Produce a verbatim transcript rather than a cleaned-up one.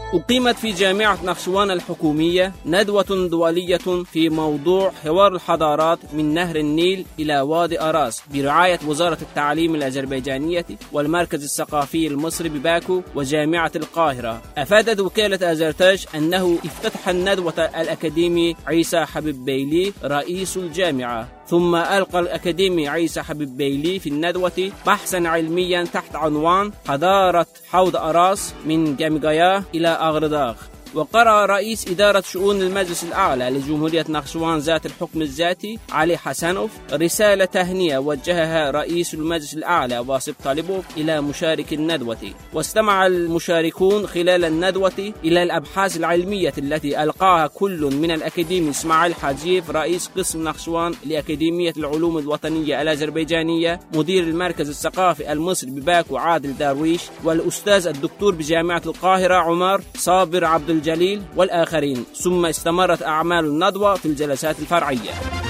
أقيمت في جامعة نخشوان الحكومية ندوة دولية في موضوع حوار الحضارات من نهر النيل إلى وادي أراس برعاية وزارة التعليم الأذربيجانية والمركز الثقافي المصري بباكو وجامعة القاهرة. أفادت وكالة أزرتاج أنه افتتح الندوة الأكاديمي عيسى حبيب بيلي رئيس الجامعة، ثم ألقى الأكاديمي عيسى حبيب بيلي في الندوة بحثا علميا تحت عنوان حضارة حوض أراس من جامجايا إلى أغرداغ. وقرأ رئيس إدارة شؤون المجلس الأعلى لجمهورية نخشوان ذات الحكم الذاتي علي حسنوف رسالة تهنئة وجهها رئيس المجلس الأعلى واسب طالبوف إلى مشارك الندوة. واستمع المشاركون خلال الندوة إلى الأبحاث العلمية التي ألقاها كل من الأكاديمي إسماعيل حجيف رئيس قسم نخشوان لأكاديمية العلوم الوطنية الأذربيجانية، مدير المركز الثقافي المصري بباكو عادل دارويش، والأستاذ الدكتور بجامعة القاهرة عمر صابر عبد الجليل والآخرين. ثم استمرت أعمال الندوة في الجلسات الفرعية.